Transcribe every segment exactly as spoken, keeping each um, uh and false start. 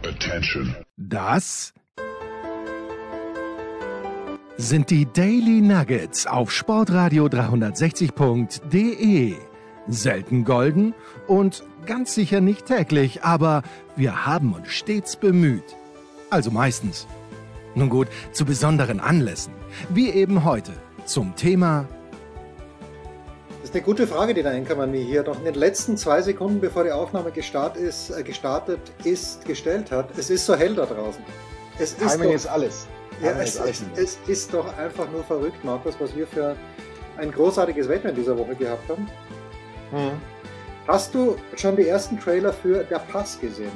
Attention. Das sind die Daily Nuggets auf Sportradio dreihundertsechzig Punkt de. Selten golden und ganz sicher nicht täglich, aber wir haben uns stets bemüht. Also meistens. Nun gut, zu besonderen Anlässen, wie eben heute zum Thema. Das ist eine gute Frage, die der Enkermann mir hier noch in den letzten zwei Sekunden, bevor die Aufnahme gestartet ist, äh, gestartet ist, gestellt hat. Es ist so hell da draußen. Es ist Timing doch, ist alles. Ja, Timing es, ist alles. es, es ist doch einfach nur verrückt, Markus, was wir für ein großartiges Wetter in dieser Woche gehabt haben. Hm. Hast du schon die ersten Trailer für Der Pass gesehen?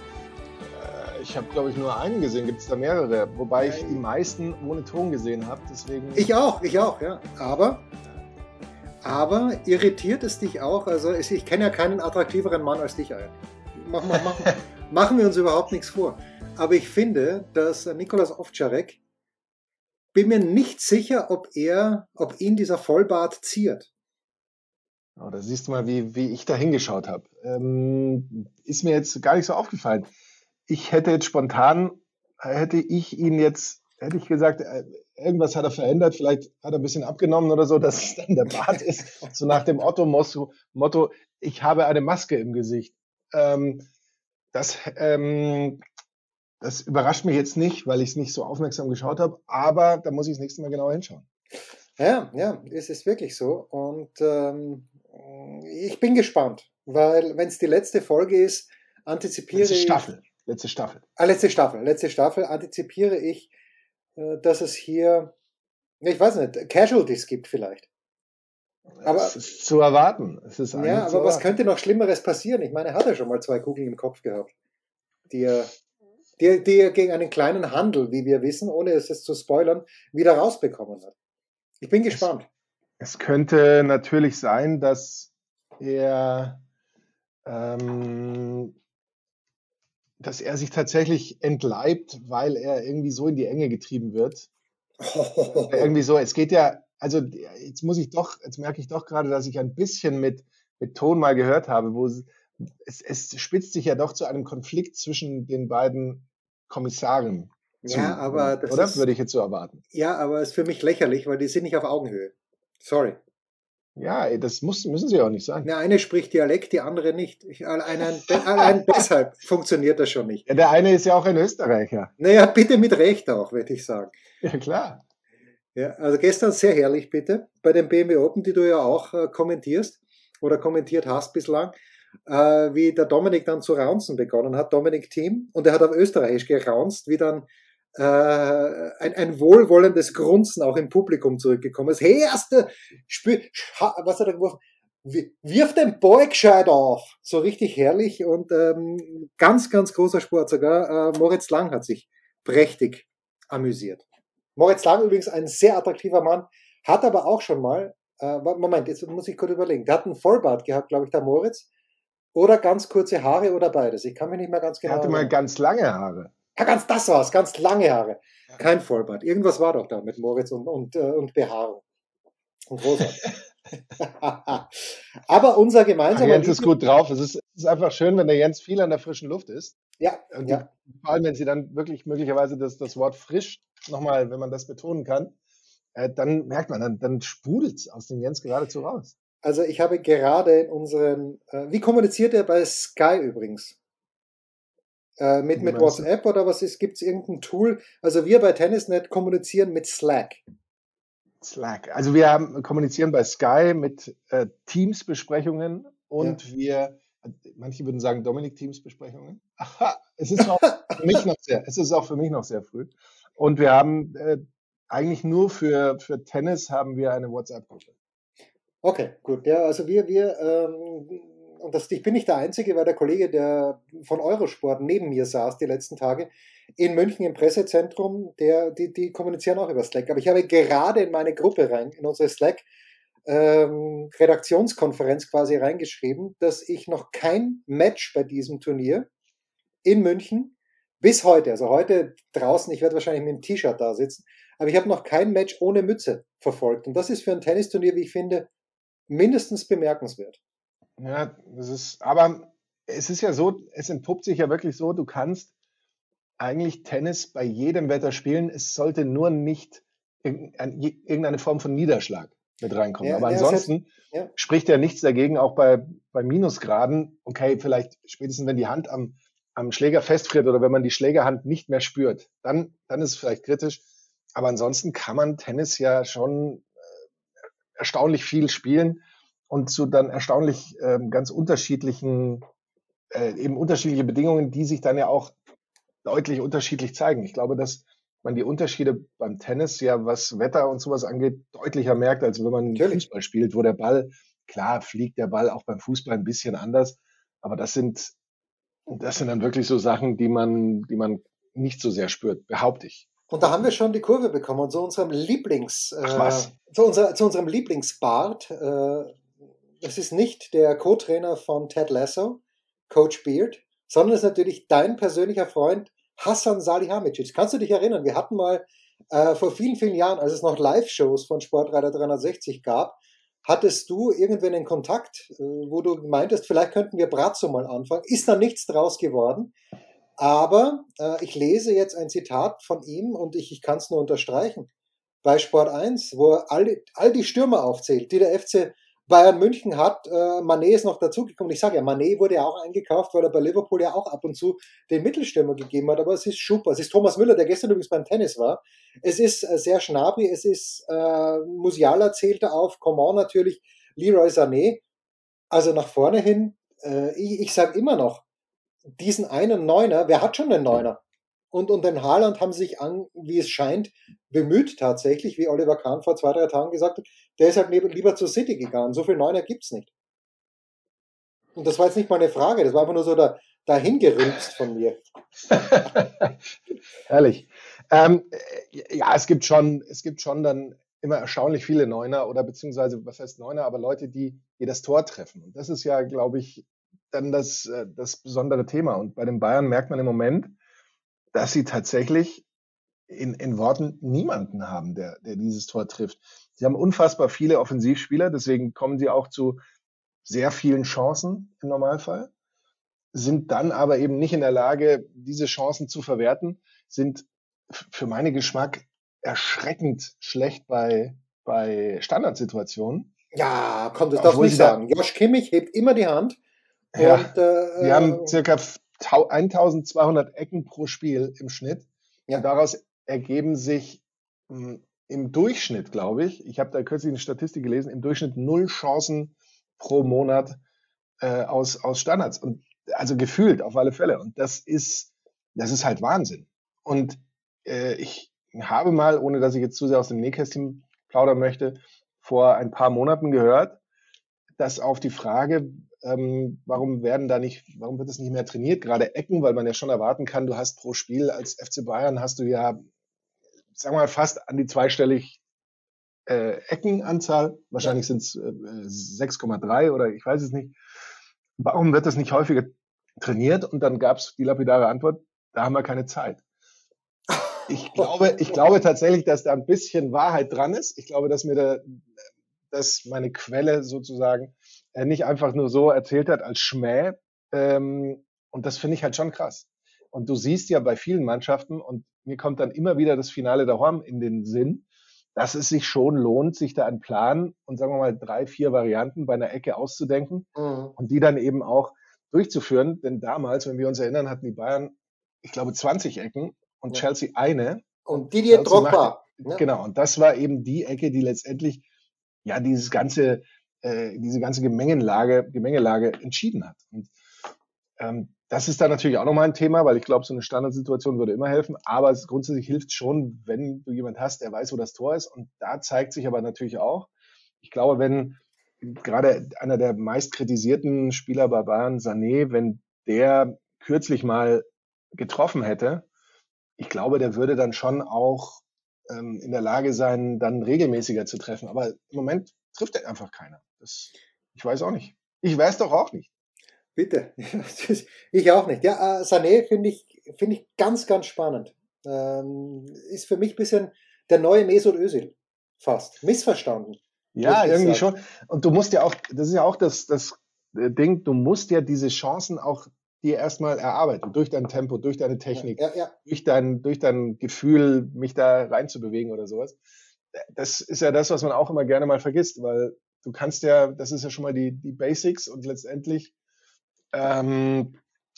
Äh, Ich habe, glaube ich, nur einen gesehen. Gibt es da mehrere? Wobei ich die meisten ohne Ton gesehen habe. Deswegen. Ich auch, ich auch, ja. Aber, aber irritiert es dich auch? Also ich, ich kenne ja keinen attraktiveren Mann als dich, Alter. Mach, mach, mach, machen wir uns überhaupt nichts vor. Aber ich finde, dass Nicolas Ovtcharek, bin mir nicht sicher, ob er, ob ihn dieser Vollbart ziert. Oh, da siehst du mal, wie, wie ich da hingeschaut habe. Ähm, ist mir jetzt gar nicht so aufgefallen. Ich hätte jetzt spontan, hätte ich ihn jetzt, hätte ich gesagt, äh, irgendwas hat er verändert, vielleicht hat er ein bisschen abgenommen oder so, dass es dann der Bart ist. So nach dem Otto-Motto, Motto, ich habe eine Maske im Gesicht. Ähm, das, ähm, das überrascht mich jetzt nicht, weil ich es nicht so aufmerksam geschaut habe, aber da muss ich das nächste Mal genauer hinschauen. Ja, ja, es ist wirklich so. Und ähm, ich bin gespannt, weil wenn es die letzte Folge ist, antizipiere Letzte ich... Staffel. Letzte Staffel. Ah, letzte Staffel. Letzte Staffel antizipiere ich, äh, dass es hier, ich weiß nicht, Casualties gibt vielleicht. Aber, es ist zu erwarten. Es ist ja, aber was könnte noch Schlimmeres passieren? Ich meine, er hat ja schon mal zwei Kugeln im Kopf gehabt, die er, die, die er gegen einen kleinen Handel, wie wir wissen, ohne es jetzt zu spoilern, wieder rausbekommen hat. Ich bin gespannt. Es, es könnte natürlich sein, dass er, ähm, dass er sich tatsächlich entleibt, weil er irgendwie so in die Enge getrieben wird. Oh. Irgendwie so, es geht ja, also jetzt muss ich doch, jetzt merke ich doch gerade, dass ich ein bisschen mit, mit Ton mal gehört habe, wo es, es spitzt sich ja doch zu einem Konflikt zwischen den beiden Kommissaren zu, Ja, aber das oder? ist, Würde ich jetzt so erwarten. ja, aber es ist für mich lächerlich, weil die sind nicht auf Augenhöhe. Sorry. Ja, das muss, müssen sie auch nicht sein. Der eine spricht Dialekt, die andere nicht. Ich, allein, allein deshalb funktioniert das schon nicht. Ja, der eine ist ja auch ein Österreicher. Naja, bitte mit Recht auch, würde ich sagen. Ja, klar. Ja, also gestern sehr herrlich, bitte, bei den B M W Open, die du ja auch äh, kommentierst oder kommentiert hast bislang, äh, wie der Dominik dann zu raunzen begonnen hat, Dominik Thiem, und er hat auf Österreichisch geraunzt, wie dann äh, ein, ein wohlwollendes Grunzen auch im Publikum zurückgekommen ist. Hey, erste, spür, was hat er geworfen? Wirf den Ball gescheit auf. So richtig herrlich und ähm, ganz, ganz großer Sport. Sogar äh, Moritz Lang hat sich prächtig amüsiert. Moritz Lang übrigens ein sehr attraktiver Mann, hat aber auch schon mal, äh, Moment, jetzt muss ich kurz überlegen, der hat einen Vollbart gehabt, glaube ich, der Moritz, oder ganz kurze Haare oder beides. Ich kann mich nicht mehr ganz genau Er hatte mal erinnern. ganz lange Haare. Ja, ganz das war's, ganz lange Haare. Kein Vollbart. Irgendwas war doch da mit Moritz und, und, äh, und Behaarung. Und großartig. Aber unser gemeinsamer... Ach, Jens ist gut drauf. Es ist, es ist einfach schön, wenn der Jens viel an der frischen Luft ist. Ja, Und ja. Die, vor allem, wenn sie dann wirklich möglicherweise das, das Wort frisch nochmal, wenn man das betonen kann, äh, dann merkt man, dann, dann sprudelt es aus dem Jens geradezu raus. Also ich habe gerade in unseren... Äh, wie kommuniziert er bei Sky übrigens? Äh, mit, mit WhatsApp oder was ist? Gibt es irgendein Tool? Also wir bei Tennisnet kommunizieren mit Slack. Slack. Also wir haben, kommunizieren bei Sky mit äh, Teams-Besprechungen und ja. wir, manche würden sagen Dominik-Teams-Besprechungen. Aha, es ist auch für mich noch sehr, es ist auch für mich noch sehr früh. Und wir haben äh, eigentlich nur für, für Tennis haben wir eine WhatsApp-Gruppe. Okay, gut. Ja, also wir, wir, ähm, und das, ich bin nicht der Einzige, weil der Kollege, der von Eurosport neben mir saß die letzten Tage, in München im Pressezentrum, der, die, die kommunizieren auch über Slack. Aber ich habe gerade in meine Gruppe rein, in unsere Slack, ähm, Redaktionskonferenz quasi reingeschrieben, dass ich noch kein Match bei diesem Turnier in München bis heute, also heute draußen, ich werde wahrscheinlich mit dem T-Shirt da sitzen, aber ich habe noch kein Match ohne Mütze verfolgt. Und das ist für ein Tennisturnier, wie ich finde, mindestens bemerkenswert. Ja, das ist, aber es ist ja so, es entpuppt sich ja wirklich so, du kannst eigentlich Tennis bei jedem Wetter spielen. Es sollte nur nicht irgendeine Form von Niederschlag mit reinkommen. Ja, Aber ja, selbst, ansonsten ja. spricht ja nichts dagegen, auch bei, bei Minusgraden, okay, vielleicht spätestens, wenn die Hand am, am Schläger festfriert oder wenn man die Schlägerhand nicht mehr spürt, dann, dann ist es vielleicht kritisch. Aber ansonsten kann man Tennis ja schon erstaunlich viel spielen und zu dann erstaunlich ähm, ganz unterschiedlichen, äh, eben unterschiedliche Bedingungen, die sich dann ja auch deutlich unterschiedlich zeigen. Ich glaube, dass man die Unterschiede beim Tennis ja, was Wetter und sowas angeht, deutlicher merkt, als wenn man Natürlich. Fußball spielt, wo der Ball, klar fliegt der Ball auch beim Fußball ein bisschen anders, aber das sind, das sind dann wirklich so Sachen, die man, die man nicht so sehr spürt, behaupte ich. Und da haben wir schon die Kurve bekommen zu unserem Lieblings, Ach äh, was. zu, unser, zu unserem Lieblingsbart. Äh, es ist nicht der Co-Trainer von Ted Lasso, Coach Beard, sondern es ist natürlich dein persönlicher Freund Hassan Salihamidzic. Kannst du dich erinnern? Wir hatten mal äh, vor vielen, vielen Jahren, als es noch Live-Shows von Sportreiter dreihundertsechzig gab, hattest du irgendwann einen Kontakt, äh, wo du meintest, vielleicht könnten wir Brazzo mal anfangen. Ist da nichts draus geworden. Aber äh, ich lese jetzt ein Zitat von ihm und ich, ich kann es nur unterstreichen. Bei Sport eins, wo er all, all die Stürmer aufzählt, die der F C Bayern München hat. Äh, Mané ist noch dazugekommen. Ich sage ja, Mané wurde ja auch eingekauft, weil er bei Liverpool ja auch ab und zu den Mittelstürmer gegeben hat. Aber es ist super. Es ist Thomas Müller, der gestern übrigens beim Tennis war. Es ist äh, sehr Schnabri. Es ist äh, Musiala zählte auf, Coman natürlich, Leroy Sané. Also nach vorne hin, äh, ich, ich sage immer noch, diesen einen Neuner, wer hat schon einen Neuner? Und, und den Haaland haben sie sich an, wie es scheint, bemüht tatsächlich, wie Oliver Kahn vor zwei, drei Tagen gesagt hat, der ist halt lieber zur City gegangen. So viel Neuner gibt's nicht. Und das war jetzt nicht mal eine Frage, das war einfach nur so da, dahingerülpst von mir. Herrlich. Ähm, ja, es gibt schon, es gibt schon dann immer erstaunlich viele Neuner oder beziehungsweise, was heißt Neuner, aber Leute, die, die das Tor treffen. Und das ist ja, glaube ich, dann das, das besondere Thema. Und bei den Bayern merkt man im Moment, dass sie tatsächlich in, in Worten niemanden haben, der, der dieses Tor trifft. Sie haben unfassbar viele Offensivspieler, deswegen kommen sie auch zu sehr vielen Chancen im Normalfall, sind dann aber eben nicht in der Lage, diese Chancen zu verwerten, sind für meinen Geschmack erschreckend schlecht bei, bei Standardsituationen. Ja, komm, das darfst du Obwohl nicht sie da, sagen. Josh Kimmich hebt immer die Hand ja, und sie äh, haben circa eintausendzweihundert Ecken pro Spiel im Schnitt und ja, daraus ergeben sich mh, im Durchschnitt, glaube ich, ich habe da kürzlich eine Statistik gelesen, im Durchschnitt null Chancen pro Monat äh, aus, aus Standards. Und also gefühlt auf alle Fälle. Und das ist, das ist halt Wahnsinn. Und äh, ich habe mal, ohne dass ich jetzt zu sehr aus dem Nähkästchen plaudern möchte, vor ein paar Monaten gehört, dass auf die Frage, ähm, warum werden da nicht, warum wird es nicht mehr trainiert, gerade Ecken, weil man ja schon erwarten kann, du hast pro Spiel als F C Bayern hast du ja, sagen wir mal, fast an die zweistellig äh, Eckenanzahl. ja. Wahrscheinlich sind es äh, sechs Komma drei oder ich weiß es nicht. Warum wird das nicht häufiger trainiert? Und dann gab es die lapidare Antwort, da haben wir keine Zeit. Ich glaube, ich glaube tatsächlich, dass da ein bisschen Wahrheit dran ist. Ich glaube, dass mir da, dass meine Quelle sozusagen äh, nicht einfach nur so erzählt hat als Schmäh. Ähm, und das finde ich halt schon krass. Und du siehst ja bei vielen Mannschaften, und mir kommt dann immer wieder das Finale der Horm in den Sinn, dass es sich schon lohnt, sich da einen Plan und sagen wir mal drei, vier Varianten bei einer Ecke auszudenken Mhm. und die dann eben auch durchzuführen. Denn damals, wenn wir uns erinnern, hatten die Bayern, ich glaube, zwanzig Ecken und Ja. Chelsea eine. Und Und Didier Chelsea machte, Drogba. Ja. genau, und das war eben die Ecke, die letztendlich ja dieses ganze, äh, diese ganze Gemengelage, Gemengelage entschieden hat. Und ähm, das ist dann natürlich auch nochmal ein Thema, weil ich glaube, so eine Standardsituation würde immer helfen. Aber es grundsätzlich hilft schon, wenn du jemand hast, der weiß, wo das Tor ist. Und da zeigt sich aber natürlich auch, ich glaube, wenn gerade einer der meist kritisierten Spieler bei Bayern, Sané, wenn der kürzlich mal getroffen hätte, ich glaube, der würde dann schon auch ähm, in der Lage sein, dann regelmäßiger zu treffen. Aber im Moment trifft er einfach keiner. Das, ich weiß auch nicht. Ich weiß doch auch nicht. Bitte. Ich auch nicht. Ja, äh, Sané finde ich, finde ich ganz, ganz spannend. Ähm, ist für mich ein bisschen der neue Mesut Özil. Fast. Missverstanden, Ja, möchte ich irgendwie sagen. schon. Und du musst ja auch, das ist ja auch das, das Ding, du musst ja diese Chancen auch dir erstmal erarbeitet, durch dein Tempo, durch deine Technik, Ja, ja. durch dein, durch dein Gefühl, mich da reinzubewegen oder sowas. Das ist ja das, was man auch immer gerne mal vergisst, weil du kannst ja, das ist ja schon mal die, die Basics und letztendlich ähm,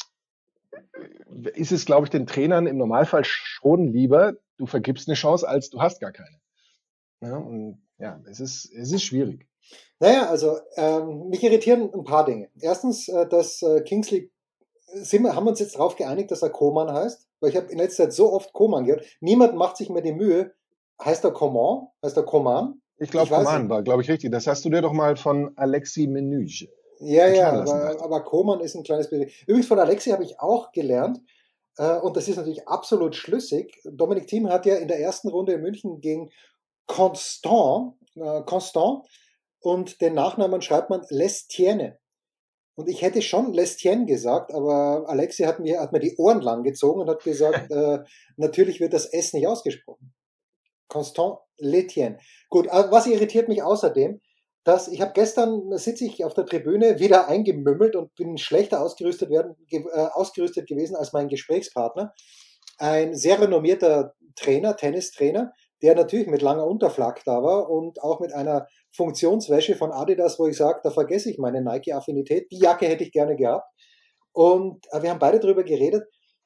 ist es, glaube ich, den Trainern im Normalfall schon lieber, du vergibst eine Chance, als du hast gar keine. Ja, und ja, es ist, es ist schwierig. Naja, also ähm, mich irritieren ein paar Dinge. Erstens, äh, dass äh, Kingsley, sind wir, haben wir uns jetzt darauf geeinigt, dass er Coman heißt? Weil ich habe in letzter Zeit so oft Coman gehört. Niemand macht sich mehr die Mühe. Heißt er Coman? Heißt er Coman? Ich glaube, Ich weiß Coman nicht. war, glaube ich, richtig. Das hast du dir doch mal von Alexis Menüge Ja, ja, erklären lassen, aber, dachte ich. aber Coman ist ein kleines bisschen. Übrigens von Alexi habe ich auch gelernt, äh, und das ist natürlich absolut schlüssig. Dominik Thiem hat ja in der ersten Runde in München gegen Constant, äh, Constant und den Nachnamen schreibt man Lestienne. Und ich hätte schon Lestienne gesagt, aber Alexi hat mir, hat mir die Ohren lang gezogen und hat gesagt, äh, natürlich wird das S nicht ausgesprochen. Constant Letienne. Gut, äh, was irritiert mich außerdem, dass ich habe gestern, sitze ich auf der Tribüne, wieder eingemümmelt und bin schlechter ausgerüstet, werden, ge, äh, ausgerüstet gewesen als mein Gesprächspartner. Ein sehr renommierter Trainer, Tennistrainer, der natürlich mit langer Unterflag da war und auch mit einer Funktionswäsche von Adidas, wo ich sage, da vergesse ich meine Nike-Affinität. Die Jacke hätte ich gerne gehabt. Und äh, wir haben beide darüber geredet.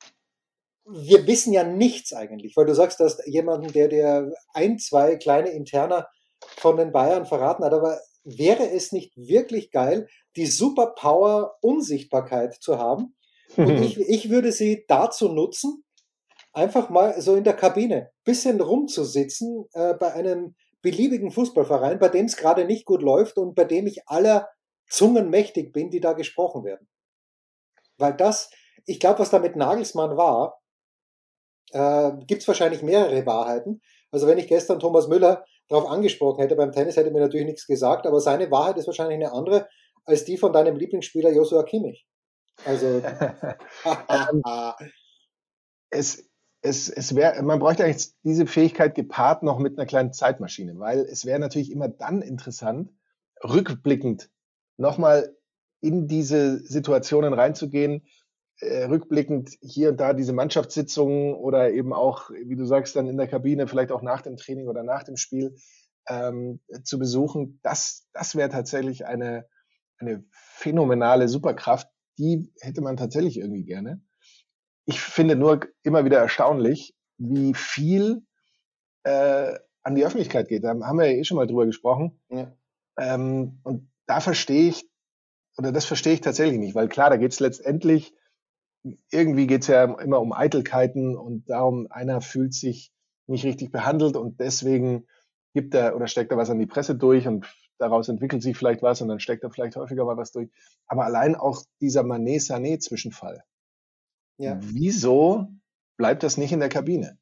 Wir wissen ja nichts eigentlich, weil du sagst, dass jemanden, der dir ein, zwei kleine Interner von den Bayern verraten hat, aber wäre es nicht wirklich geil, die Superpower Unsichtbarkeit zu haben? Und ich, ich würde sie dazu nutzen, einfach mal so in der Kabine bisschen rumzusitzen äh, bei einem beliebigen Fußballverein, bei dem es gerade nicht gut läuft und bei dem ich aller Zungen mächtig bin, die da gesprochen werden. Weil das, ich glaube, was da mit Nagelsmann war, äh, gibt es wahrscheinlich mehrere Wahrheiten. Also wenn ich gestern Thomas Müller darauf angesprochen hätte beim Tennis, hätte mir natürlich nichts gesagt, aber seine Wahrheit ist wahrscheinlich eine andere als die von deinem Lieblingsspieler Joshua Kimmich. Also, ähm, es, es, es wäre, man bräuchte eigentlich diese Fähigkeit gepaart noch mit einer kleinen Zeitmaschine, weil es wäre natürlich immer dann interessant, rückblickend nochmal in diese Situationen reinzugehen, äh, rückblickend hier und da diese Mannschaftssitzungen oder eben auch, wie du sagst, dann in der Kabine, vielleicht auch nach dem Training oder nach dem Spiel ähm, zu besuchen. Das, das wäre tatsächlich eine, eine phänomenale Superkraft. Die hätte man tatsächlich irgendwie gerne. Ich finde nur immer wieder erstaunlich, wie viel äh, an die Öffentlichkeit geht. Da haben wir ja eh schon mal drüber gesprochen. ja. Ähm, und da verstehe ich, oder das verstehe ich tatsächlich nicht, weil klar, da geht es letztendlich, irgendwie geht es ja immer um Eitelkeiten und darum, einer fühlt sich nicht richtig behandelt und deswegen gibt er oder steckt er was an die Presse durch und daraus entwickelt sich vielleicht was und dann steckt er vielleicht häufiger mal was durch. Aber allein auch dieser Mané-Sané-Zwischenfall. Ja. Wieso bleibt das nicht in der Kabine?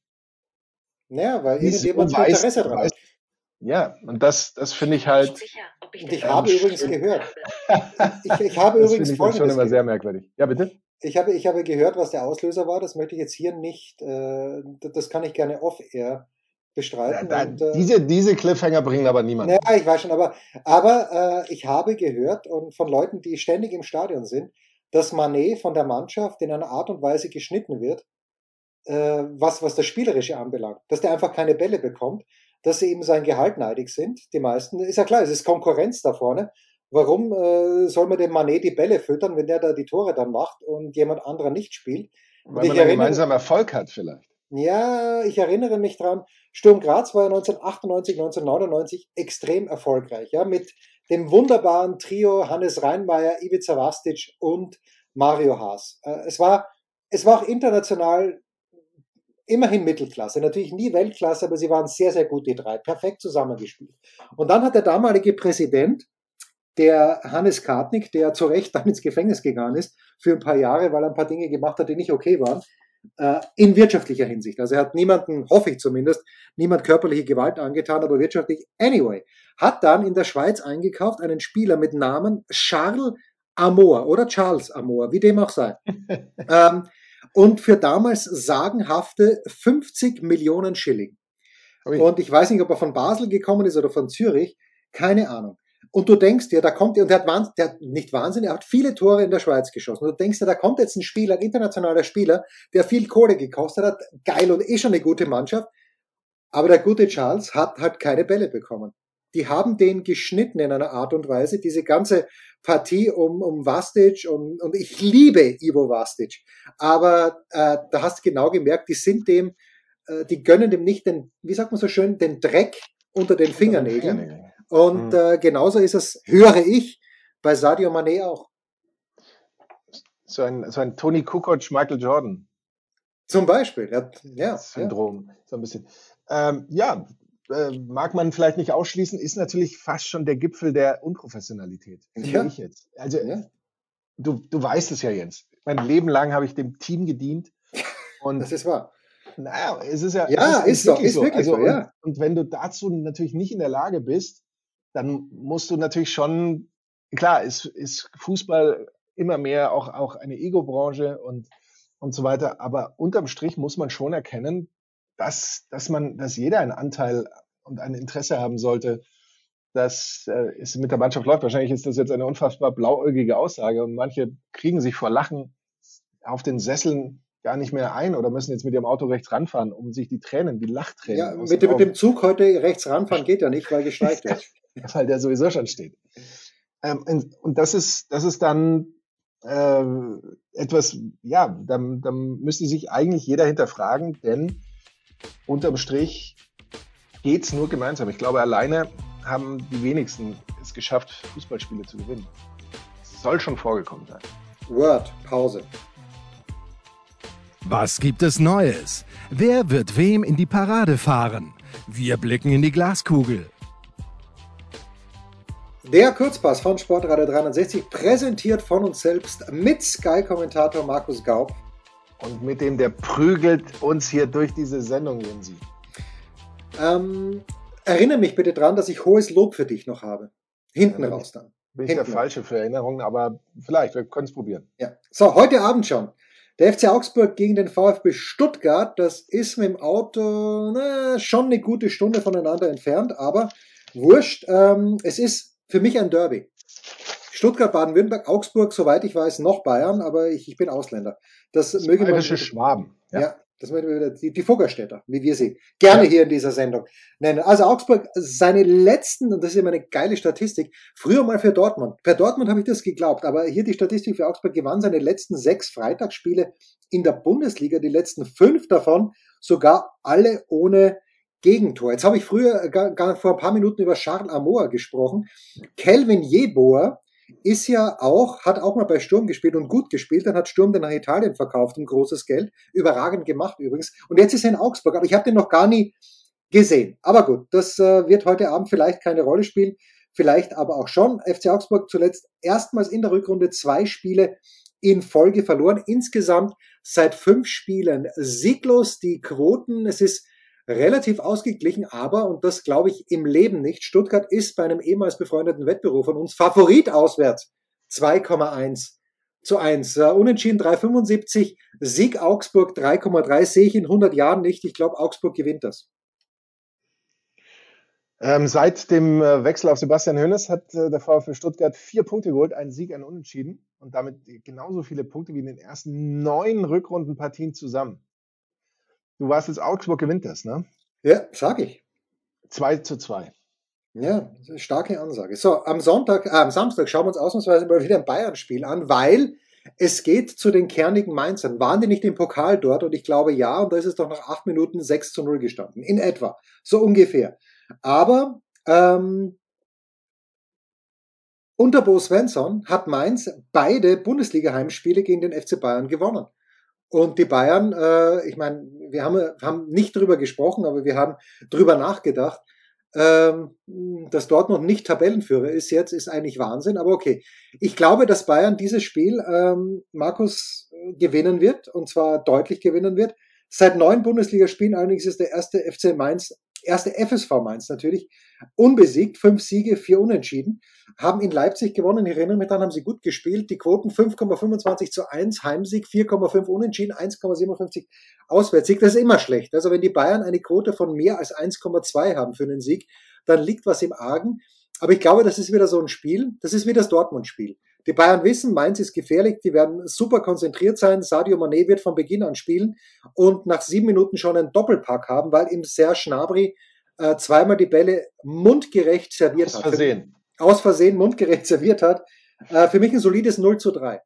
Naja, weil Wieso irgendjemand ein weiß, Interesse dran weiß hat. ja, und das, das finde ich Nicht halt, sicher, ob ich Und das ich jetzt habe ähm, übrigens verstanden gehört, habe. ich, ich habe das übrigens finde ich dann schon Folgendes immer sehr gehört. merkwürdig. Ja, bitte? Ich habe, ich habe gehört, was der Auslöser war. Das möchte ich jetzt hier nicht, äh, das kann ich gerne off-air Da, bestreiten. da, Und äh, diese, diese Cliffhanger bringen aber naja, niemanden. ich weiß schon, aber, aber äh, ich habe gehört und von Leuten, die ständig im Stadion sind, dass Mané von der Mannschaft in einer Art und Weise geschnitten wird, äh, was, was das Spielerische anbelangt. Dass der einfach keine Bälle bekommt, dass sie eben sein Gehalt neidig sind, die meisten. Ist ja klar, es ist Konkurrenz da vorne. Warum äh, soll man dem Mané die Bälle füttern, wenn der da die Tore dann macht und jemand anderer nicht spielt? Und Weil ich man einen erinnere, gemeinsamen Erfolg hat vielleicht. ja, ich erinnere mich dran, Sturm Graz war ja neunzehnhundertachtundneunzig, neunzehnhundertneunundneunzig extrem erfolgreich, ja, mit dem wunderbaren Trio Hannes Reinmeier, Ivica Vastic und Mario Haas. Äh, es war, es war auch international immerhin Mittelklasse, natürlich nie Weltklasse, aber sie waren sehr, sehr gut, die drei, perfekt zusammengespielt. Und dann hat der damalige Präsident, der Hannes Kartnick, der zu Recht dann ins Gefängnis gegangen ist für ein paar Jahre, weil er ein paar Dinge gemacht hat, die nicht okay waren, äh, in wirtschaftlicher Hinsicht. Also er hat niemanden, hoffe ich zumindest, niemand körperliche Gewalt angetan, aber wirtschaftlich, anyway, hat dann in der Schweiz eingekauft einen Spieler mit Namen Charles Amour oder Charles Amour, wie dem auch sei. ähm, und für damals sagenhafte fünfzig Millionen Schilling. Ui. Und ich weiß nicht, ob er von Basel gekommen ist oder von Zürich, keine Ahnung. Und du denkst dir, da kommt, und der hat, wahnsinn, der hat nicht Wahnsinn, er hat viele Tore in der Schweiz geschossen. Und du denkst dir, da kommt jetzt ein Spieler, ein internationaler Spieler, der viel Kohle gekostet hat, geil und eh schon eine gute Mannschaft. Aber der gute Charles hat halt keine Bälle bekommen. Die haben den geschnitten in einer Art und Weise, diese ganze Partie um, um Vastic und, und ich liebe Ivo Vastic. Aber äh, da hast du genau gemerkt, die sind dem, äh, die gönnen dem nicht den, wie sagt man so schön, den Dreck unter den Fingernägeln. Fingernägeln. Und äh, genauso ist es, höre ich, bei Sadio Mané auch. So ein, so ein Tony Kukoc, Michael Jordan. Zum Beispiel, ja. ja Syndrom, ja. So ein bisschen. Ähm, ja, äh, mag man vielleicht nicht ausschließen, ist natürlich fast schon der Gipfel der Unprofessionalität. Ja. Ich jetzt. Also, ja. du, du weißt es ja, Jens. Mein Leben lang habe ich dem Team gedient. Und das ist wahr. Naja, es ist ja. Ja, es ist, ist so, ist so. wirklich also, so, ja. Und, und wenn du dazu natürlich nicht in der Lage bist, dann musst du natürlich schon, klar, ist, ist Fußball immer mehr auch, auch eine Ego-Branche und, und so weiter. Aber unterm Strich muss man schon erkennen, dass, dass man, dass jeder einen Anteil und ein Interesse haben sollte, dass äh, es mit der Mannschaft läuft. Wahrscheinlich ist das jetzt eine unfassbar blauäugige Aussage und manche kriegen sich vor Lachen auf den Sesseln gar nicht mehr ein oder müssen jetzt mit ihrem Auto rechts ranfahren, um sich die Tränen, die Lachtränen Ja, mit, mit dem Zug heute rechts ranfahren geht ja nicht, weil gestreikt wird. Weil der sowieso schon steht. Ähm, und, und das ist, das ist dann äh, etwas, ja, dann, dann müsste sich eigentlich jeder hinterfragen, denn unterm Strich geht's nur gemeinsam. Ich glaube, alleine haben die wenigsten es geschafft, Fußballspiele zu gewinnen. Das soll schon vorgekommen sein. Word, Pause. Was gibt es Neues? Wer wird wem in die Parade fahren? Wir blicken in die Glaskugel. Der Kurzpass von Sportradio dreihundertsechzig, präsentiert von uns selbst mit Sky-Kommentator Markus Gaub. Und mit dem, der prügelt uns hier durch diese Sendung, Jensi. Ähm, erinnere mich bitte dran, dass ich hohes Lob für dich noch habe. Hinten ja, raus dann. Bin ich der Falsche für Erinnerungen, aber vielleicht, wir können es probieren. Ja. So, heute Abend schon. Der F C Augsburg gegen den VfB Stuttgart, das ist mit dem Auto na, schon eine gute Stunde voneinander entfernt, aber wurscht, ähm, es ist für mich ein Derby. Stuttgart, Baden-Württemberg, Augsburg, soweit ich weiß, noch Bayern, aber ich, ich bin Ausländer. Das, das möge man, Schwaben. Ja, ja das mögen wir wieder, die, die Vogelstädter, wie wir sie gerne ja. hier in dieser Sendung nennen. Also Augsburg, seine letzten, und das ist immer eine geile Statistik, früher mal für Dortmund. Für Dortmund habe ich das geglaubt, aber hier die Statistik für Augsburg, gewann seine letzten sechs Freitagsspiele in der Bundesliga, die letzten fünf davon sogar alle ohne Gegentor. Jetzt habe ich früher, gar, gar vor ein paar Minuten über Charles Amoa gesprochen. Kelvin Jeboa ist ja auch, hat auch mal bei Sturm gespielt und gut gespielt, dann hat Sturm den nach Italien verkauft um großes Geld, überragend gemacht übrigens, und jetzt ist er in Augsburg, aber ich habe den noch gar nie gesehen. Aber gut, das äh, wird heute Abend vielleicht keine Rolle spielen, vielleicht aber auch schon. F C Augsburg zuletzt erstmals in der Rückrunde zwei Spiele in Folge verloren, insgesamt seit fünf Spielen sieglos, die Quoten, es ist relativ ausgeglichen, aber, und das glaube ich im Leben nicht, Stuttgart ist bei einem ehemals befreundeten Wettbüro von uns Favorit auswärts. zwei Komma eins zu eins. Uh, Unentschieden drei Komma fünfundsiebzig, Sieg Augsburg drei Komma drei, sehe ich in hundert Jahren nicht. Ich glaube, Augsburg gewinnt das. Ähm, seit dem äh, Wechsel auf Sebastian Hoeneß hat äh, der VfB Stuttgart vier Punkte geholt, einen Sieg, einen Unentschieden und damit genauso viele Punkte wie in den ersten neun Rückrundenpartien zusammen. Du warst jetzt Augsburg gewinnt das, ne? Ja, sag ich. zwei zu zwei. Ja, das ist eine starke Ansage. So, am Sonntag, äh, am Samstag schauen wir uns ausnahmsweise mal wieder ein Bayern-Spiel an, weil es geht zu den kernigen Mainzern. Waren die nicht im Pokal dort? Und ich glaube ja, und da ist es doch nach acht Minuten sechs zu null gestanden. In etwa. So ungefähr. Aber ähm, unter Bo Svensson hat Mainz beide Bundesliga-Heimspiele gegen den F C Bayern gewonnen. Und die Bayern, äh, ich meine, wir haben, haben nicht drüber gesprochen, aber wir haben drüber nachgedacht, ähm, dass Dortmund nicht Tabellenführer ist jetzt, ist eigentlich Wahnsinn, aber okay. Ich glaube, dass Bayern dieses Spiel, ähm, Markus, gewinnen wird, und zwar deutlich gewinnen wird. Seit neun Bundesligaspielen allerdings ist der erste F C Mainz, erste F S V Mainz natürlich, unbesiegt, fünf Siege, vier Unentschieden, haben in Leipzig gewonnen, ich erinnere mich daran, haben sie gut gespielt, die Quoten fünf Komma fünfundzwanzig zu eins, Heimsieg, vier Komma fünf Unentschieden, eins Komma siebenundfünfzig Auswärtssieg, das ist immer schlecht. Also wenn die Bayern eine Quote von mehr als eins Komma zwei haben für einen Sieg, dann liegt was im Argen. Aber ich glaube, das ist wieder so ein Spiel, das ist wie das Dortmund-Spiel. Die Bayern wissen, Mainz ist gefährlich, die werden super konzentriert sein. Sadio Mané wird von Beginn an spielen und nach sieben Minuten schon einen Doppelpack haben, weil ihm Serge Gnabry äh, zweimal die Bälle mundgerecht serviert Aus hat. Versehen. Für, aus Versehen mundgerecht serviert hat. Äh, für mich ein solides null zu drei.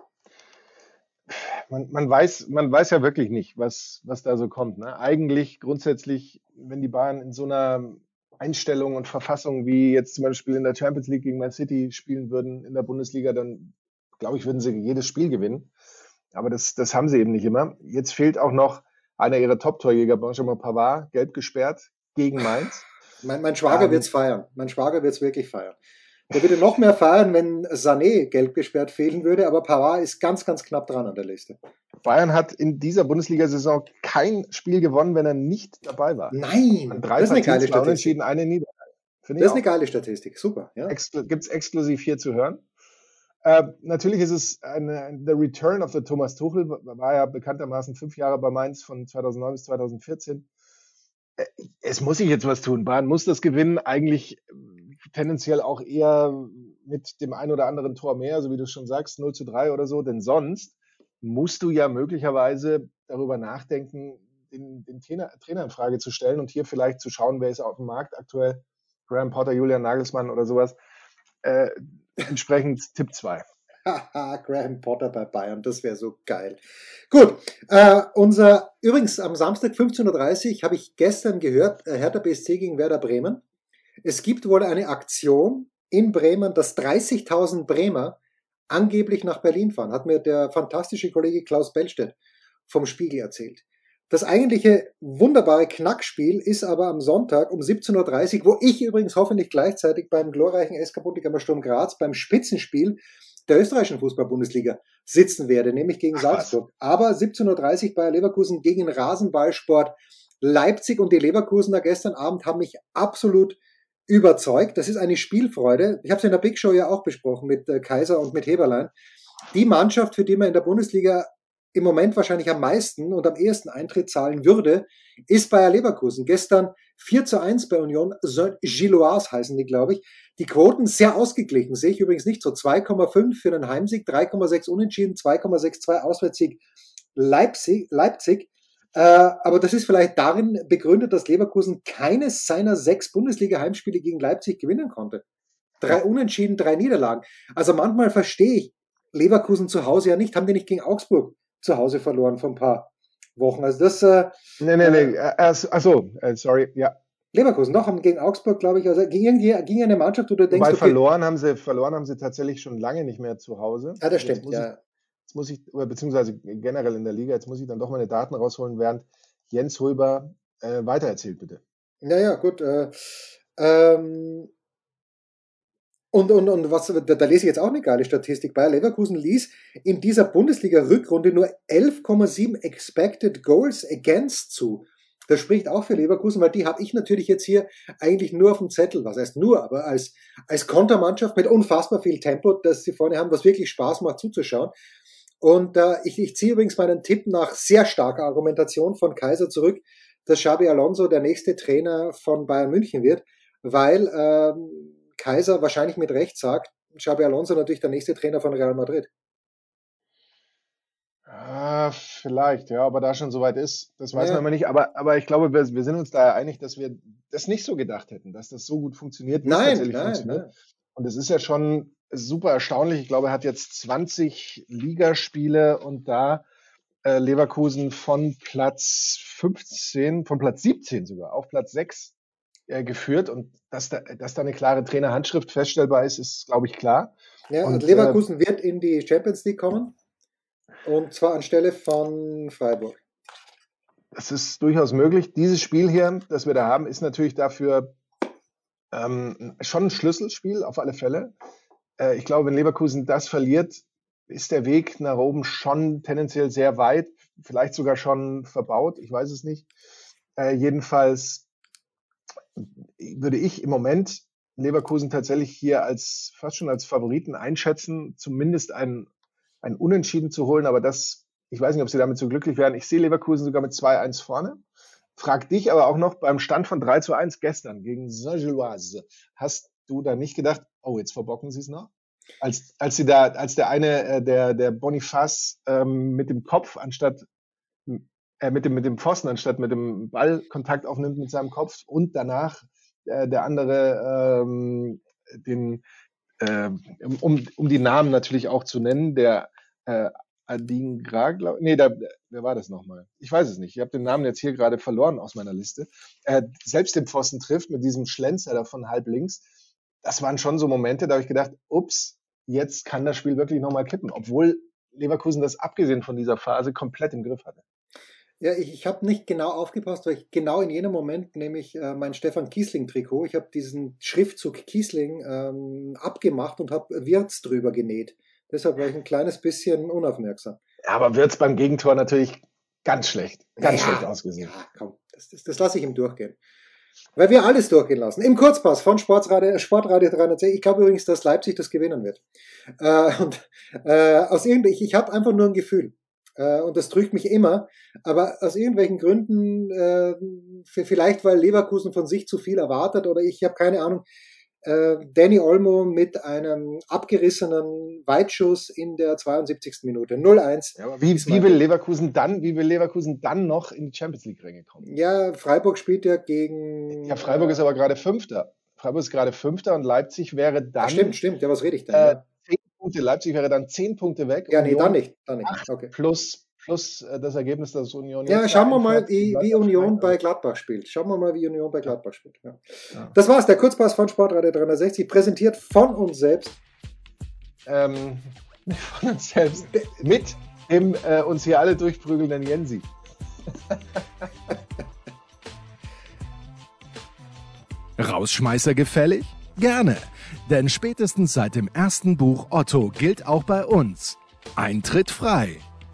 Man, man, weiß, man weiß ja wirklich nicht, was, was da so kommt. Ne? Eigentlich grundsätzlich, wenn die Bayern in so einer Einstellung und Verfassung wie jetzt zum Beispiel in der Champions League gegen Man City spielen würden in der Bundesliga, dann glaube ich, würden sie jedes Spiel gewinnen. Aber das, das haben sie eben nicht immer. Jetzt fehlt auch noch einer ihrer Top-Torjäger, Benjamin Pavard, gelb gesperrt gegen Mainz. Mein, mein Schwager Ähm, wird's feiern. Mein Schwager wird's wirklich feiern. Der würde noch mehr feiern, wenn Sané gelb gesperrt fehlen würde, aber Pavard ist ganz, ganz knapp dran an der Liste. Bayern hat in dieser Bundesliga-Saison kein Spiel gewonnen, wenn er nicht dabei war. Nein, An drei das ist eine Partien, geile zwei Statistik. Unentschieden, eine Niederlage. Finde Das ich ist eine auch. geile Statistik, super. Ja. Expl- Gibt es exklusiv hier zu hören. Äh, natürlich ist es eine, the return of the Thomas Tuchel, war ja bekanntermaßen fünf Jahre bei Mainz von zweitausendneun bis zweitausendvierzehn. Äh, es muss sich jetzt was tun. Bayern muss das gewinnen, eigentlich äh, tendenziell auch eher mit dem ein oder anderen Tor mehr, so wie du schon sagst, null zu drei oder so, denn sonst musst du ja möglicherweise darüber nachdenken, den, den Trainer, Trainer in Frage zu stellen und hier vielleicht zu schauen, wer ist auf dem Markt aktuell, Graham Potter, Julian Nagelsmann oder sowas. Äh, entsprechend Tipp zwei. Haha, Graham Potter bei Bayern, das wäre so geil. Gut, äh, unser, übrigens am Samstag fünfzehn Uhr dreißig habe ich gestern gehört, äh, Hertha B S C gegen Werder Bremen. Es gibt wohl eine Aktion in Bremen, dass dreißigtausend Bremer angeblich nach Berlin fahren, hat mir der fantastische Kollege Klaus Bellstedt vom Spiegel erzählt. Das eigentliche wunderbare Knackspiel ist aber am Sonntag um siebzehn Uhr dreißig, wo ich übrigens hoffentlich gleichzeitig beim glorreichen S K Bundegammer Sturm Graz beim Spitzenspiel der österreichischen Fußball-Bundesliga sitzen werde, nämlich gegen Ach, Salzburg. Aber siebzehn Uhr dreißig Bayer Leverkusen gegen Rasenballsport Leipzig, und die Leverkusener gestern Abend haben mich absolut überzeugt. Das ist eine Spielfreude. Ich habe es in der Big Show ja auch besprochen mit äh, Kaiser und mit Heberlein. Die Mannschaft, für die man in der Bundesliga im Moment wahrscheinlich am meisten und am ehesten Eintritt zahlen würde, ist Bayer Leverkusen. Gestern vier zu eins bei Union Saint-Gilloise heißen die, glaube ich. Die Quoten sehr ausgeglichen, sehe ich übrigens nicht so. zwei Komma fünf für einen Heimsieg, drei Komma sechs Unentschieden, zwei Komma sechs zwei Auswärtssieg Leipzig. Leipzig. Äh, aber das ist vielleicht darin begründet, dass Leverkusen keines seiner sechs Bundesliga-Heimspiele gegen Leipzig gewinnen konnte. Drei Unentschieden, drei Niederlagen. Also manchmal verstehe ich Leverkusen zu Hause ja nicht. Haben die nicht gegen Augsburg zu Hause verloren vor ein paar Wochen? Also das... Äh, nee, nee, nee. Äh, achso, äh, sorry, ja. Leverkusen, doch, haben gegen Augsburg, glaube ich, also gegen, gegen eine Mannschaft, wo du denkst, Wobei okay, verloren haben sie, verloren haben sie tatsächlich schon lange nicht mehr zu Hause. ah, das Jetzt stimmt, muss ich, ja. jetzt muss ich, oder beziehungsweise generell in der Liga, jetzt muss ich dann doch meine Daten rausholen, während Jens Hulber äh, weitererzählt, bitte. Naja, gut. Äh, ähm, und, und, und was, da, da lese ich jetzt auch eine geile Statistik. Bayer Leverkusen ließ in dieser Bundesliga-Rückrunde nur elf Komma sieben Expected Goals Against zu. Das spricht auch für Leverkusen, weil die habe ich natürlich jetzt hier eigentlich nur auf dem Zettel, was heißt nur, aber als, als Kontermannschaft mit unfassbar viel Tempo, das sie vorne haben, was wirklich Spaß macht zuzuschauen. Und äh, ich, ich ziehe übrigens meinen Tipp nach sehr starker Argumentation von Kaiser zurück, dass Xabi Alonso der nächste Trainer von Bayern München wird, weil ähm, Kaiser wahrscheinlich mit Recht sagt, Xabi Alonso natürlich der nächste Trainer von Real Madrid. Ah, vielleicht, ja, aber da schon soweit ist, das weiß Ja, man immer nicht. Aber, aber ich glaube, wir, wir sind uns da ja einig, dass wir das nicht so gedacht hätten, dass das so gut funktioniert, wie es nein, tatsächlich nein, funktioniert. nein. Und es ist ja schon super erstaunlich. Ich glaube, er hat jetzt zwanzig Ligaspiele und da äh, Leverkusen von Platz fünfzehn, von Platz siebzehn sogar auf Platz sechs äh, geführt. Und dass da, dass da eine klare Trainerhandschrift feststellbar ist, ist, glaube ich, klar. Ja, und Und äh, Leverkusen wird in die Champions League kommen, und zwar anstelle von Freiburg. es ist durchaus möglich. Dieses Spiel hier, das wir da haben, ist natürlich dafür ähm, schon ein Schlüsselspiel, auf alle Fälle. Äh, ich glaube, wenn Leverkusen das verliert, ist der Weg nach oben schon tendenziell sehr weit, vielleicht sogar schon verbaut, ich weiß es nicht. Äh, jedenfalls würde ich im Moment Leverkusen tatsächlich hier als fast schon als Favoriten einschätzen, zumindest ein, ein Unentschieden zu holen, aber das, ich weiß nicht, ob sie damit so glücklich werden. Ich sehe Leverkusen sogar mit zwei eins vorne. Frag dich aber auch noch beim Stand von drei zu eins gestern gegen Saint-Gilloise. Hast du da nicht gedacht, oh, jetzt verbocken sie es noch? Als, als sie da, als der eine, äh, der, der Boniface ähm, mit dem Kopf anstatt äh, mit dem, mit dem Pfosten anstatt mit dem Ball Kontakt aufnimmt mit seinem Kopf und danach äh, der andere ähm, den äh, um, um die Namen natürlich auch zu nennen, der äh, Adingra, glaub, nee, da, wer war das nochmal? Ich weiß es nicht. Ich habe den Namen jetzt hier gerade verloren aus meiner Liste. Äh, selbst den Pfosten trifft mit diesem Schlenzer da von halb links. Das waren schon so Momente, da habe ich gedacht, ups, jetzt kann das Spiel wirklich nochmal kippen, obwohl Leverkusen das abgesehen von dieser Phase komplett im Griff hatte. Ja, ich, ich habe nicht genau aufgepasst, weil ich genau in jenem Moment nämlich äh, mein Stefan Kiesling-Trikot, ich habe diesen Schriftzug Kiesling ähm, abgemacht und habe Wirtz drüber genäht. Deshalb war ich ein kleines bisschen unaufmerksam. Aber Wirtz beim Gegentor natürlich ganz schlecht, ganz Ja, schlecht ausgesehen. Ja, komm, das, das, das lasse ich ihm durchgehen. Weil wir alles durchgehen lassen. Im Kurzpass von Sportradio, Sportradio dreihundertzehn. Ich glaube übrigens, dass Leipzig das gewinnen wird. Äh, und äh, aus irgend, ich, ich habe einfach nur ein Gefühl. Äh, und das trügt mich immer. Aber aus irgendwelchen Gründen, äh, vielleicht weil Leverkusen von sich zu viel erwartet oder ich habe keine Ahnung, äh, Danny Olmo mit einem abgerissenen Weitschuss in der zweiundsiebzigsten Minute. null eins. Ja, aber wie, wie will Leverkusen dann, wie will Leverkusen dann noch in die Champions League Ränge kommen? Ja, Freiburg spielt ja gegen. Ja, Freiburg äh, ist aber gerade Fünfter. Freiburg ist gerade Fünfter und Leipzig wäre dann. Ach, stimmt, stimmt. Ja, was rede ich denn? Äh, Ja. zehn Punkte. Leipzig wäre dann zehn Punkte weg. Ja, nee, Union dann nicht. Dann nicht. Okay. Plus, plus äh, das Ergebnis, dass Union ja, jetzt. Ja, schauen wir mal, wie, wie Union bei Gladbach spielt. Schauen wir mal, wie Union bei Gladbach spielt. Ja. Ja. Das war's, der Kurzpass von Sportradio dreihundertsechzig, präsentiert von uns selbst. Ähm, von uns selbst. Mit dem äh, uns hier alle durchprügelnden Jensi. Rausschmeißer gefällig? Gerne, denn spätestens seit dem ersten Buch Otto gilt auch bei uns: Eintritt frei.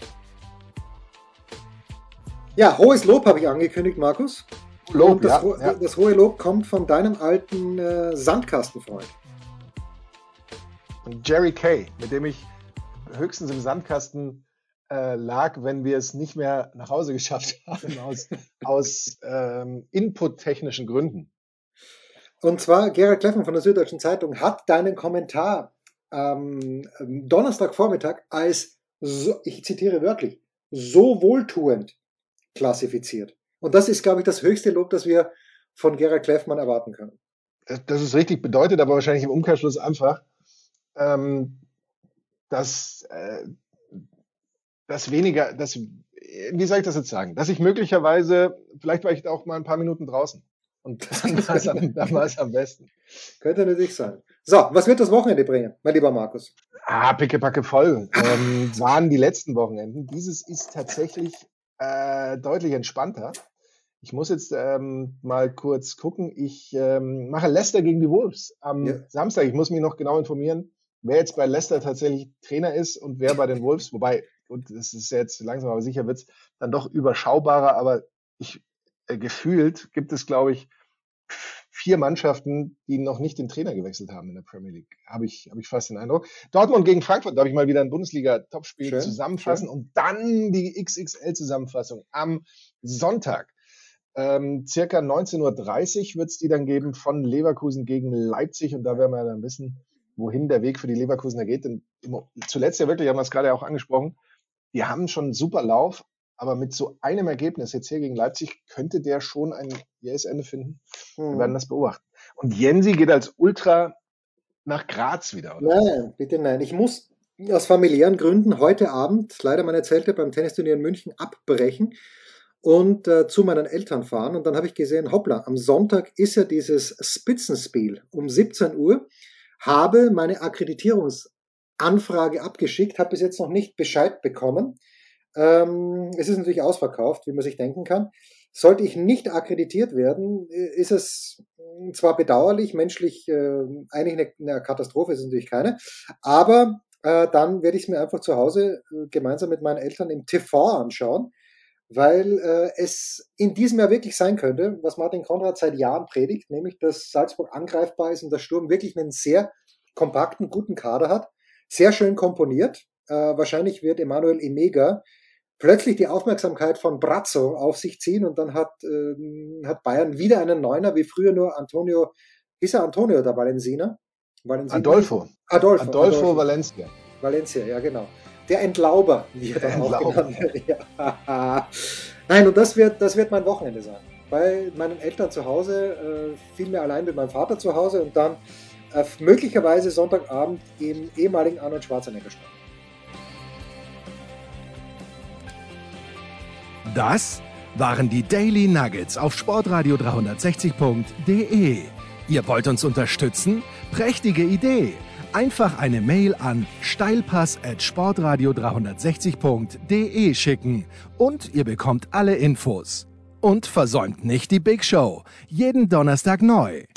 Ja, hohes Lob habe ich angekündigt, Markus. Lob, das, ja, ho- ja. das hohe Lob kommt von deinem alten äh, Sandkastenfreund. Jerry Kay, mit dem ich höchstens im Sandkasten äh, lag, wenn wir es nicht mehr nach Hause geschafft haben, aus, aus ähm, inputtechnischen Gründen. Und zwar Gerald Kleffmann von der Süddeutschen Zeitung hat deinen Kommentar am ähm, Donnerstagvormittag als, so, ich zitiere wörtlich, so wohltuend klassifiziert. Und das ist, glaube ich, das höchste Lob, das wir von Gerald Kleffmann erwarten können. Das, das ist richtig, bedeutet aber wahrscheinlich im Umkehrschluss einfach, ähm, dass, äh, dass weniger, dass, wie soll ich das jetzt sagen, dass ich möglicherweise, vielleicht war ich auch mal ein paar Minuten draußen. Und dann war es am, dann war es am besten. Könnte natürlich sein. So, was wird das Wochenende bringen, mein lieber Markus? Ah, pickepacke voll. Ähm, waren die letzten Wochenenden. Dieses ist tatsächlich äh, deutlich entspannter. Ich muss jetzt ähm, mal kurz gucken. Ich ähm, mache Leicester gegen die Wolves am Ja. Samstag. Ich muss mich noch genau informieren, wer jetzt bei Leicester tatsächlich Trainer ist und wer bei den Wolves. Wobei, und es ist jetzt langsam aber sicher, wird es dann doch überschaubarer. Aber ich äh, gefühlt gibt es, glaube ich, vier Mannschaften, die noch nicht den Trainer gewechselt haben in der Premier League. Habe ich, habe ich fast den Eindruck. Dortmund gegen Frankfurt, da habe ich mal wieder ein Bundesliga-Topspiel Schön, zusammenfassen schön. und dann die X X L-Zusammenfassung am Sonntag. Ähm, circa neunzehn Uhr dreißig wird es die dann geben von Leverkusen gegen Leipzig und da werden wir dann wissen, wohin der Weg für die Leverkusener geht. Denn im, zuletzt ja wirklich, haben wir es gerade auch angesprochen, die haben schon einen super Lauf, aber mit so einem Ergebnis jetzt hier gegen Leipzig könnte der schon ein jähes Ende finden. Wir Hm. werden das beobachten. Und Jensi geht als Ultra nach Graz wieder, oder? Nein, bitte nein. Ich muss aus familiären Gründen heute Abend leider meine Zelte beim Tennisturnier in München abbrechen und äh, zu meinen Eltern fahren. Und dann habe ich gesehen, hoppla, am Sonntag ist ja dieses Spitzenspiel um siebzehn Uhr. Habe meine Akkreditierungsanfrage abgeschickt, habe bis jetzt noch nicht Bescheid bekommen. Ähm, es ist natürlich ausverkauft, wie man sich denken kann. Sollte ich nicht akkreditiert werden, ist es zwar bedauerlich, menschlich äh, eigentlich eine, eine Katastrophe ist es natürlich keine, aber äh, dann werde ich es mir einfach zu Hause äh, gemeinsam mit meinen Eltern im T V anschauen, weil äh, es in diesem Jahr wirklich sein könnte, was Martin Konrad seit Jahren predigt, nämlich, dass Salzburg angreifbar ist und der Sturm wirklich einen sehr kompakten, guten Kader hat, sehr schön komponiert. Äh, wahrscheinlich wird Emanuel Emega plötzlich die Aufmerksamkeit von Brazzo auf sich ziehen und dann hat, äh, hat Bayern wieder einen Neuner, wie früher nur Antonio Ist er Antonio oder Valensina? Valensina? Adolfo. Adolfo. Adolfo, Adolfo Valencia. Valencia, ja genau. Der Entlauber, wie er dann auch genannt wird. Ja. Nein, und das wird, das wird mein Wochenende sein. Bei meinen Eltern zu Hause, äh, vielmehr allein mit meinem Vater zu Hause und dann äh, möglicherweise Sonntagabend im ehemaligen Arnold Schwarzenegger Stadion. Das waren die Daily Nuggets auf sportradio dreihundertsechzig punkt de. Ihr wollt uns unterstützen? Prächtige Idee! Einfach eine Mail an steilpass at sportradio dreihundertsechzig punkt de schicken und ihr bekommt alle Infos. Und versäumt nicht die Big Show. Jeden Donnerstag neu.